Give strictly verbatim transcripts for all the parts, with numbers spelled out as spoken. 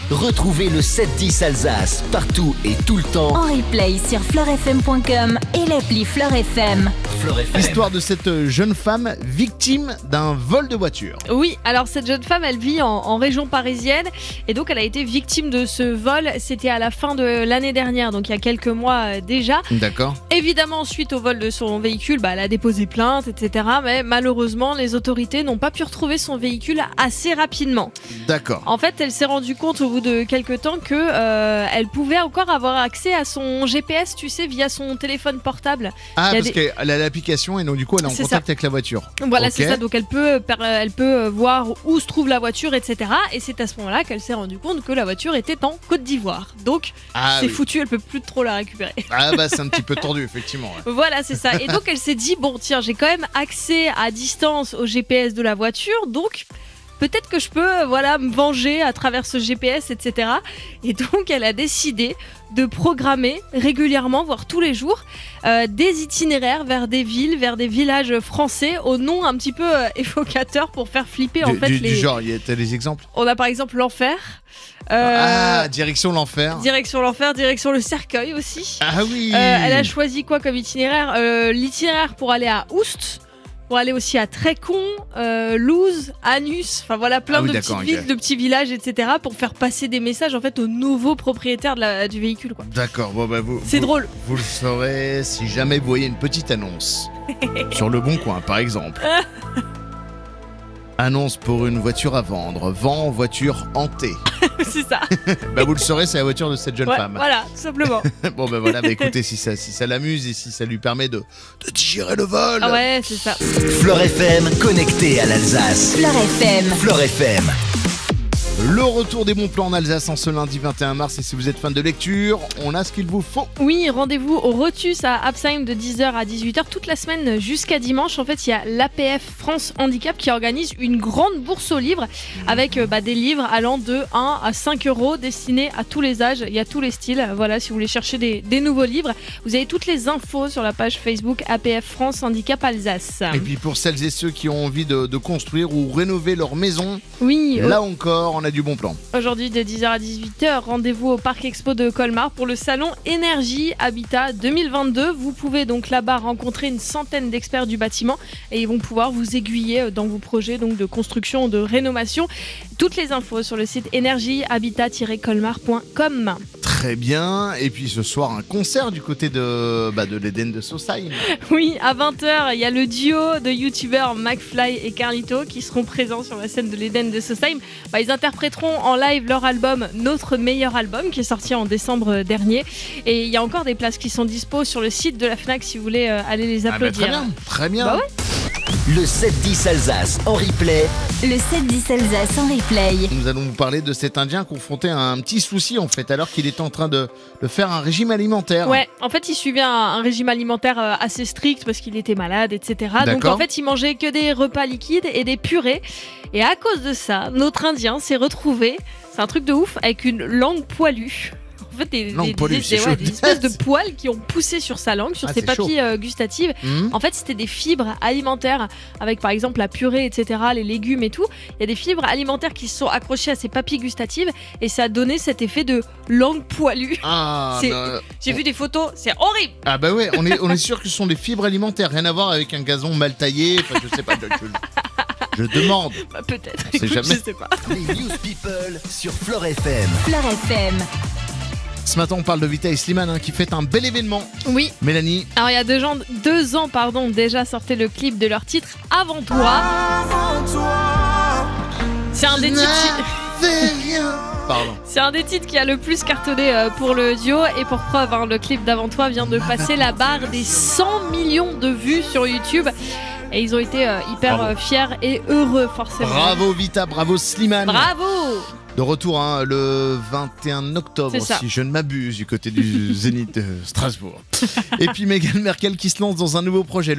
Retrouvez le sept dix Alsace partout et tout le temps en replay sur fleur f m point com et l'appli Fleur F M. Fleur F M. L'histoire de cette jeune femme victime d'un vol de voiture. Oui, alors cette jeune femme, elle vit en, en région parisienne et donc elle a été victime de ce vol. C'était à la fin de l'année dernière, donc il y a quelques mois euh, déjà. D'accord. Évidemment, suite au vol de son véhicule, bah, elle a déposé plainte, et cetera. Mais malheureusement, les autorités n'ont pas pu retrouver son véhicule assez rapidement. D'accord. En fait, elle s'est rendue compte au bout de quelques temps que euh, elle pouvait encore avoir accès à son G P S, tu sais, via son téléphone portable. Ah, parce des... qu'elle a l'application et donc du coup elle est en c'est contact ça. avec la voiture. Voilà, okay. c'est ça. Donc elle peut, elle peut voir où se trouve la voiture, et cetera. Et c'est à ce moment-là qu'elle s'est rendue compte que la voiture était en Côte d'Ivoire. Donc ah, c'est oui. foutu, elle peut plus trop la récupérer. Ah bah c'est un petit peu tordu effectivement. Ouais. Voilà, c'est ça. Et donc elle s'est dit, bon tiens, j'ai quand même accès à distance au G P S de la voiture, donc peut-être que je peux voilà, me venger à travers ce G P S, et cetera. Et donc elle a décidé de programmer régulièrement, voire tous les jours, euh, des itinéraires vers des villes, vers des villages français, au nom un petit peu euh, évocateur pour faire flipper en du, fait du, les... Du genre, t'as des exemples ? On a par exemple l'enfer. Euh... Ah, direction l'enfer. Direction l'enfer, direction le cercueil aussi. Ah oui. Euh, elle a choisi quoi comme itinéraire ? euh, L'itinéraire pour aller à Oust, pour aller aussi à Trécon, euh, Louz, Anus, enfin voilà plein ah oui, de petites villes, okay. de petits villages, et cetera pour faire passer des messages en fait aux nouveaux propriétaires de la, du véhicule, quoi. D'accord, bon bah vous. C'est vous, drôle. Vous le saurez si jamais vous voyez une petite annonce sur Le Bon Coin, par exemple. Annonce pour une voiture à vendre, vend voiture hantée. C'est ça. Bah vous le saurez, c'est la voiture de cette jeune ouais, femme. Voilà, tout simplement. Bon bah voilà, bah écoutez, si ça, si ça l'amuse et si ça lui permet de, de digérer le vol. Ah ouais, c'est ça. Fleur F M, connecté à l'Alsace. Fleur F M. Fleur F M. Le retour des bons plans en Alsace en ce lundi vingt et un mars, et si vous êtes fan de lecture, on a ce qu'il vous faut. Oui, rendez-vous au Rotus à Absheim de dix heures à dix-huit heures toute la semaine jusqu'à dimanche. En fait, il y a l'A P F France Handicap qui organise une grande bourse aux livres avec bah, des livres allant de un à cinq euros destinés à tous les âges et à tous les styles. Voilà, si vous voulez chercher des, des nouveaux livres, vous avez toutes les infos sur la page Facebook A P F France Handicap Alsace. Et puis pour celles et ceux qui ont envie de, de construire ou rénover leur maison, oui, là euh... encore, on a du bon plan. Aujourd'hui de dix heures à dix-huit heures, rendez-vous au Parc Expo de Colmar pour le salon Énergie Habitat deux mille vingt-deux. Vous pouvez donc là-bas rencontrer une centaine d'experts du bâtiment et ils vont pouvoir vous aiguiller dans vos projets donc de construction ou de rénovation. Toutes les infos sur le site énergie habitat tiret colmar point com. Très bien. Et puis ce soir, un concert du côté de, bah, de l'Eden de Saussailles. Oui, à vingt heures, il y a le duo de youtubeurs McFly et Carlito qui seront présents sur la scène de l'Eden de Saussailles. Bah, ils interpréteront en live leur album Notre meilleur album qui est sorti en décembre dernier. Et il y a encore des places qui sont dispo sur le site de la Fnac si vous voulez euh, aller les applaudir. Ah bah très bien, très bien. Bah ouais. Le sept dix Alsace en replay. Le sept dix Alsace en replay. Nous allons vous parler de cet Indien confronté à un petit souci en fait, alors qu'il était en train de, de faire un régime alimentaire. Ouais, en fait il suivait un, un régime alimentaire assez strict parce qu'il était malade, et cetera. D'accord. Donc en fait il mangeait que des repas liquides et des purées. Et à cause de ça, notre Indien s'est retrouvé, c'est un truc de ouf, avec une langue poilue. En fait, des, des, poilue, des, des, ouais, des espèces de poils qui ont poussé sur sa langue, sur ah, ses papilles euh, gustatives. Mmh. En fait, c'était des fibres alimentaires avec par exemple la purée, et cetera, les légumes et tout. Il y a des fibres alimentaires qui se sont accrochées à ses papilles gustatives et ça a donné cet effet de langue poilue. Ah, bah... J'ai vu des photos, c'est horrible. Ah bah ouais, on est, on est sûr que ce sont des fibres alimentaires, rien à voir avec un gazon mal taillé, enfin je sais pas, je, je demande. Bah peut-être, on sait écoute, jamais. Je sais pas. Les News People sur Fleur F M. Fleur F M. Ce matin, on parle de Vita et Slimane hein, qui fête un bel événement. Oui. Mélanie. Alors, il y a deux, gens, deux ans pardon, déjà sortait le clip de leur titre Avant toi. Avant toi. C'est un des titres. Pardon. C'est un des titres qui a le plus cartonné pour le duo. Et pour preuve, hein, le clip d'Avant toi vient de passer la barre des cent millions de vues sur YouTube. Et ils ont été euh, hyper euh, fiers et heureux, forcément. Bravo Vita, bravo Slimane. Bravo. De retour hein, le vingt et un octobre, si je ne m'abuse, du côté du Zénith de Strasbourg. Et puis Meghan Merkel qui se lance dans un nouveau projet, lequel ?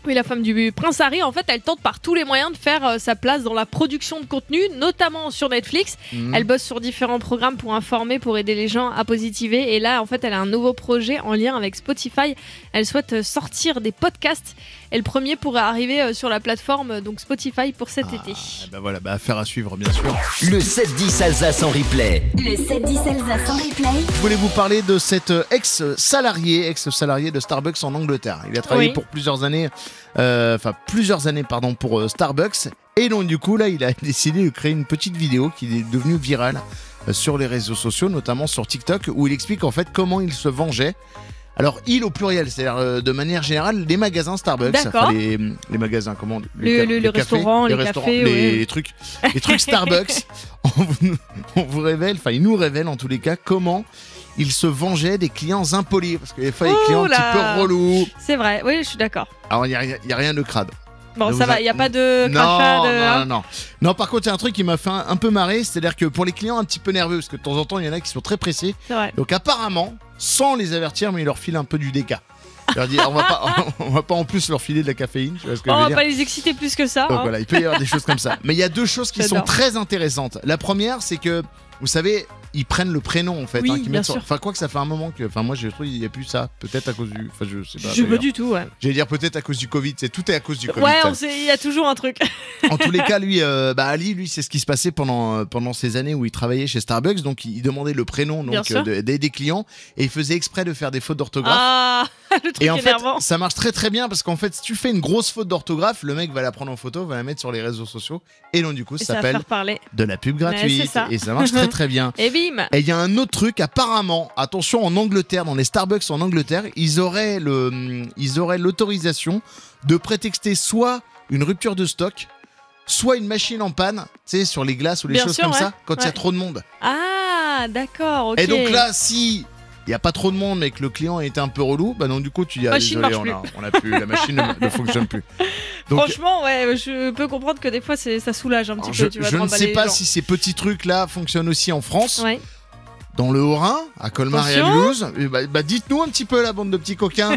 Oui, la femme du prince Harry, en fait, elle tente par tous les moyens de faire euh, sa place dans la production de contenu, notamment sur Netflix. Mmh. Elle bosse sur différents programmes pour informer, pour aider les gens à positiver. Et là, en fait, elle a un nouveau projet en lien avec Spotify. Elle souhaite euh, sortir des podcasts. Et le premier pourrait arriver euh, sur la plateforme euh, donc Spotify pour cet Ah, été. eh ben voilà, bah, affaire à suivre, bien sûr. Le sept dix Alsace en replay. Le sept dix Alsace en replay. Je voulais vous parler de cet euh, ex-salarié, ex-salarié de Starbucks en Angleterre. Il a travaillé Oui. pour plusieurs années, euh, enfin plusieurs années, pardon, pour euh, Starbucks. Et donc du coup, là, il a décidé de créer une petite vidéo qui est devenue virale euh, sur les réseaux sociaux, notamment sur TikTok, où il explique en fait comment il se vengeait. Alors, il au pluriel, c'est-à-dire euh, de manière générale, les magasins Starbucks, D'accord. enfin, les, les magasins, comment les, Le- ca- le- les le cafés, restaurant, les restaurants, cafés, les ouais. trucs, les trucs Starbucks. on, vous, on vous révèle, enfin, il nous révèle en tous les cas comment il se vengeait des clients impolis, parce que des fois, les Ouh clients un là. petit peu relous. C'est vrai, oui, je suis d'accord. Alors, il n'y a, rien- il y a rien de crade. Bon, Ne ça vous va, a- il n'y a pas de Non, crachat. de... non, non, non. Non, par contre, il y a un truc qui m'a fait un, un peu marrer, c'est-à-dire que pour les clients un petit peu nerveux, parce que de temps en temps, il y en a qui sont très pressés, C'est vrai. donc apparemment, sans les avertir, mais il leur file un peu du déca. Il leur dit, on va pas, on va pas en plus leur filer de la caféine, tu vois ce que Oh, je on veux va dire. pas les exciter plus que ça. Donc hein. voilà, il peut y avoir des choses comme ça. Mais il y a deux choses qui sont J'adore. très intéressantes. La première, c'est que, vous savez, ils prennent le prénom en fait. Oui, hein, qu'ils bien mettent sur- sûr. Enfin, quoi que ça fait un moment que. Enfin, moi, je trouve qu'il n'y a plus ça. Peut-être à cause du. Enfin, je sais pas. Je sais pas d'ailleurs. du tout, ouais. J'allais dire peut-être à cause du Covid. C'est tout est à cause du Covid. Ouais, ça. on sait, il y a toujours un truc. En tous les cas, lui, euh, bah Ali, lui, c'est ce qui se passait pendant euh, pendant ces années où il travaillait chez Starbucks. Donc, il, il demandait le prénom Bien donc sûr. euh, de- des, des clients et il faisait exprès de faire des fautes d'orthographe. Ah, le truc Et en fait, énervant. ça marche très très bien parce qu'en fait, si tu fais une grosse faute d'orthographe, le mec va la prendre en photo, va la mettre sur les réseaux sociaux et donc du coup, Et ça ça va s'appelle faire parler. de la pub Ouais, gratuite c'est ça. et ça marche très très bien. Et bim. Et il y a un autre truc, apparemment, attention, en Angleterre, dans les Starbucks en Angleterre, ils auraient le, ils auraient l'autorisation de prétexter soit une rupture de stock, soit une machine en panne, tu sais, sur les glaces ou les Bien choses sûr, comme ouais. ça, quand il y a Ouais. trop de monde. Ah, d'accord, ok. Et donc là, si il y a pas trop de monde, mais que le client était un peu relou, bah donc du coup, tu dis, ah, Machine désolé, on marche a, on a plus, la machine ne, ne fonctionne plus. Donc, Franchement, ouais, je peux comprendre que des fois, c'est- ça soulage un petit alors, peu. je, tu vois, je de ne remballer sais les pas gens. si ces petits trucs-là fonctionnent aussi en France. Ouais. Dans le Haut-Rhin, à Colmar et à Attention. Mulhouse. Et bah, bah, dites-nous un petit peu la bande de petits coquins.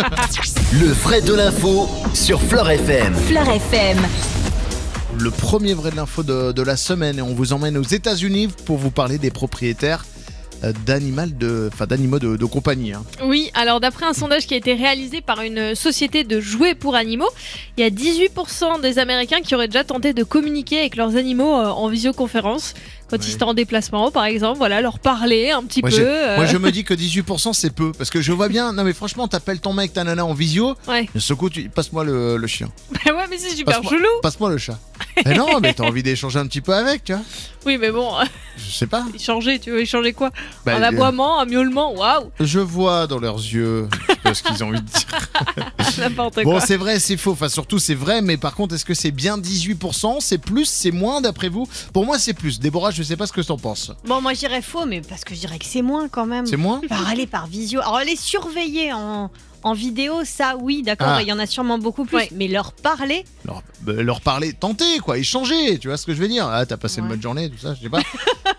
Le vrai de l'info sur Fleur F M. Fleur F M. Le premier vrai de l'info de, de la semaine et on vous emmène aux États-Unis pour vous parler des propriétaires euh, d'animal de, enfin d'animaux de, de compagnie. hein. Oui, alors d'après un sondage qui a été réalisé par une société de jouets pour animaux, il y a dix-huit pour cent des Américains qui auraient déjà tenté de communiquer avec leurs animaux euh, en visioconférence. Quand Ouais. ils étaient en déplacement, par exemple, voilà, leur parler un petit Moi, peu. j'ai- euh, Moi je me dis que dix-huit pour cent c'est peu parce que je vois bien. Non mais franchement, t'appelles ton mec, ta nana en visio. Ouais. Et ce coup, tu passe-moi le, le chien, Bah ouais, mais c'est super Passe-moi- chelou. passe-moi le chat. Mais non, mais t'as envie d'échanger un petit peu avec, tu vois. Oui, mais bon, Je sais pas. échanger, tu veux échanger quoi Bah, Un euh, aboiement, un miaulement, waouh, Je vois dans leurs yeux un petit peu ce qu'ils ont envie de dire. n'importe Bon, quoi. c'est vrai, c'est faux. Enfin, surtout, c'est vrai, mais par contre, est-ce que c'est bien dix-huit pour cent? C'est plus, c'est moins d'après vous? Pour moi, c'est plus. Déborah, je sais pas ce que t'en penses. Bon, moi je dirais faux, mais parce que je dirais que c'est moins quand même. C'est moins? Par aller par visio. Alors les surveiller en, en vidéo, ça oui, d'accord, Ah. il y en a sûrement beaucoup plus. Ouais. Mais leur parler, leur, bah, leur parler, tenter, quoi, échanger, tu vois ce que je veux dire? Ah, t'as passé une Ouais. bonne journée, tout ça, je sais pas.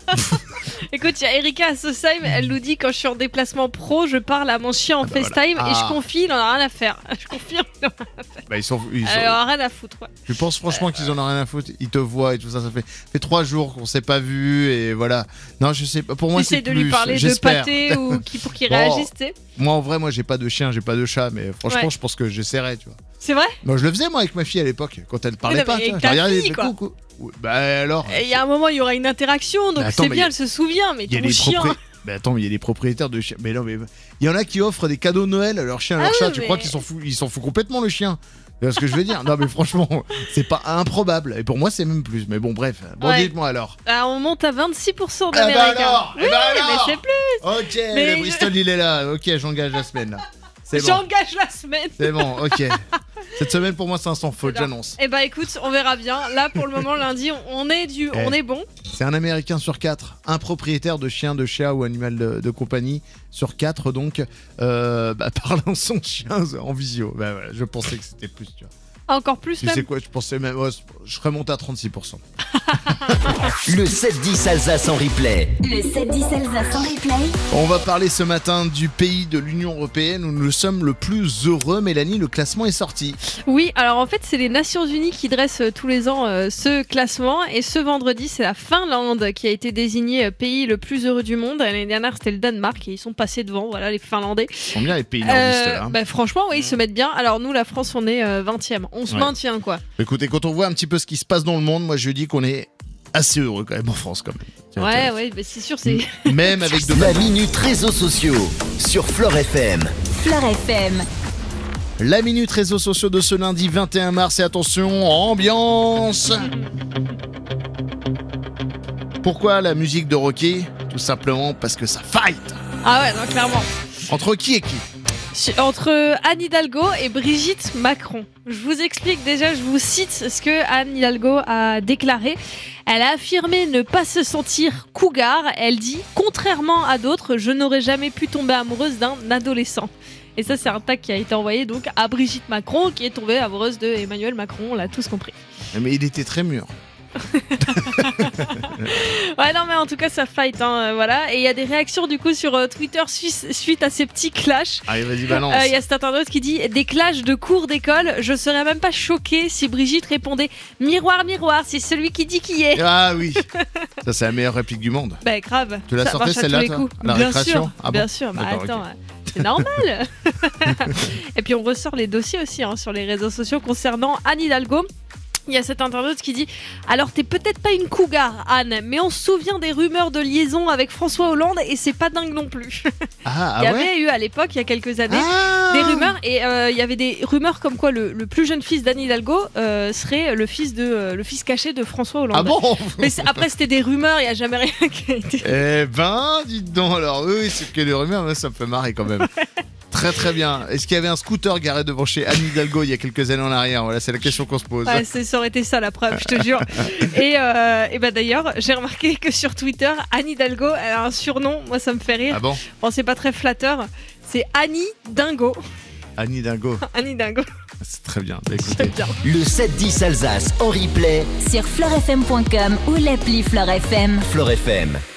Écoute, il y a Erika Assosheim, elle nous dit quand je suis en déplacement pro, je parle à mon chien en bah voilà. FaceTime et je Ah. confie, il en a rien à faire. Je confirme, il en a- Bah, ils sont, ils sont- elle en a rien à foutre. Ouais. Tu penses franchement qu'ils en ont rien à foutre? Ils te voient et tout ça, ça fait, fait trois jours qu'on s'est pas vu et voilà. Non, je sais pas, pour moi, c'est Essaye de plus. lui parler de j'espère. pâté ou qui, pour qu'il Bon. réagisse, tu sais. Moi, en vrai, moi, j'ai pas de chien, j'ai pas de chat, mais franchement, Ouais. je pense que j'essaierai, tu vois. C'est vrai. Moi, je le faisais, moi, avec ma fille à l'époque, quand elle parlait non, pas, mais tu vois. avec Je ta regardais, fille, mais quoi. coucou. Ouais, Bah alors. Et il y a un moment, il y aura une interaction, donc Mais attends, c'est mais bien, y a- elle se souvient, mais Il y a ton des chien. propriétaires. Mais attends, mais il y a des propriétaires de chiens. Mais non, mais il y en a qui offrent des cadeaux de Noël à leur chien, à leur Ah chat. oui, Tu mais- crois qu'ils s'en foutent, ils s'en foutent complètement le chien. Tu vois ce que je veux dire? Non, mais franchement, c'est pas improbable. Et pour moi, c'est même plus. Mais bon, bref. Bon, Ouais. dites-moi alors. Ah, on monte à vingt-six pour cent Eh ben d'Américains. alors Oui, Eh ben mais alors c'est plus. Ok, Mais le je- Bristol, il est là. Ok, j'engage la semaine là. C'est bon. J'engage la semaine. C'est bon, ok. Cette semaine, pour moi, c'est un sans faute, C'est bien. j'annonce. Eh bah écoute, on verra bien. Là, pour le moment, lundi, on- on est du, Eh. on est bon. C'est un Américain sur quatre, un propriétaire de chien, de chat ou animal de, de compagnie sur quatre, donc, euh, bah, parlant son chien en visio. Bah, voilà, je pensais que c'était plus, tu vois. Encore plus Tu même. sais quoi, je pensais même, ouais, je serais monté à trente-six pour cent. Le sept dix Alsace en replay. Le sept dix Alsace en replay. On va parler ce matin du pays de l'Union Européenne où nous sommes le plus heureux. Mélanie, le classement est sorti. Oui, alors en fait, c'est les Nations Unies qui dressent euh, tous les ans euh, ce classement. Et ce vendredi, c'est la Finlande qui a été désignée euh, pays le plus heureux du monde. L'année dernière, c'était le Danemark et ils sont passés devant. Voilà, les Finlandais. Ils sont bien les pays nordistes Euh, là. bah, franchement, oui, ils se mettent bien. Alors nous, la France, on est euh, vingtième. On se Ouais. maintient, quoi. Écoutez, quand on voit un petit peu ce qui se passe dans le monde, moi je dis qu'on est assez heureux quand même en France quand même. Tiens, Ouais, tiens. ouais, bah, c'est sûr, c'est... Même avec de La minute réseaux sociaux sur Fleur F M. Fleur F M. La minute réseaux sociaux de ce lundi vingt et un mars et attention, ambiance. Pourquoi la musique de Rocky ? Tout simplement parce que ça fight. Ah ouais, non, clairement. Entre qui et qui ? Su- Entre Anne Hidalgo et Brigitte Macron. Je vous explique déjà, je vous cite ce que Anne Hidalgo a déclaré. Elle a affirmé ne pas se sentir cougar. Elle dit « Contrairement à d'autres, je n'aurais jamais pu tomber amoureuse d'un adolescent ». Et ça, c'est un tag qui a été envoyé donc à Brigitte Macron, qui est tombée amoureuse de Emmanuel Macron, on l'a tous compris. Mais il était très mûr. Ouais, non, mais en tout cas, ça fight, hein, euh, voilà. Et il y a des réactions du coup sur euh, Twitter suite, suite à ces petits clashs. Allez, vas-y, balance. Il euh, y a cet internaute qui dit des clashs de cours d'école. Je serais même pas choquée si Brigitte répondait miroir, miroir, c'est celui qui dit qui est. Ah oui, ça c'est la meilleure réplique du monde. Bah grave. Tu l'as Ça sortie, marche à celle-là, tous les toi coups. À la Bien récréation sûr, Ah bon bien sûr. Bah D'accord, attends, ok. ouais, c'est normal. Et puis on ressort les dossiers aussi hein, sur les réseaux sociaux concernant Anne Hidalgo. Il y a cet internaute qui dit « Alors t'es peut-être pas une cougar, Anne, mais on se souvient des rumeurs de liaison avec François Hollande et c'est pas dingue non plus. Ah, » Il y ah ouais avait eu à l'époque, il y a quelques années, Ah des rumeurs et euh, il y avait des rumeurs comme quoi le, le plus jeune fils d'Anne Hidalgo euh, serait le fils de euh, le fils caché de François Hollande. Ah bon Mais c'est- après c'était des rumeurs, il y a jamais rien qui a été. Eh ben, dites donc, alors oui, c'est que des rumeurs, mais ça me fait marrer quand même. Très très bien. Est-ce qu'il y avait un scooter garé devant chez Anne Hidalgo il y a quelques années en arrière ? Voilà, c'est la question qu'on se pose. Ouais, c'est- ça aurait été ça la preuve, je te jure. Et, euh, et bah d'ailleurs, j'ai remarqué que sur Twitter, Anne Hidalgo, elle a un surnom, moi ça me fait rire. Ah bon Bon, c'est pas très flatteur, c'est Annie Dingo. Anne Hidalgo, Annie Dingo, c'est très bien. Bah, écoutez. j'aime bien. Le sept dix Alsace en replay. Sur fleurfm point com ou l'appli Fleur F M. Fleur F M.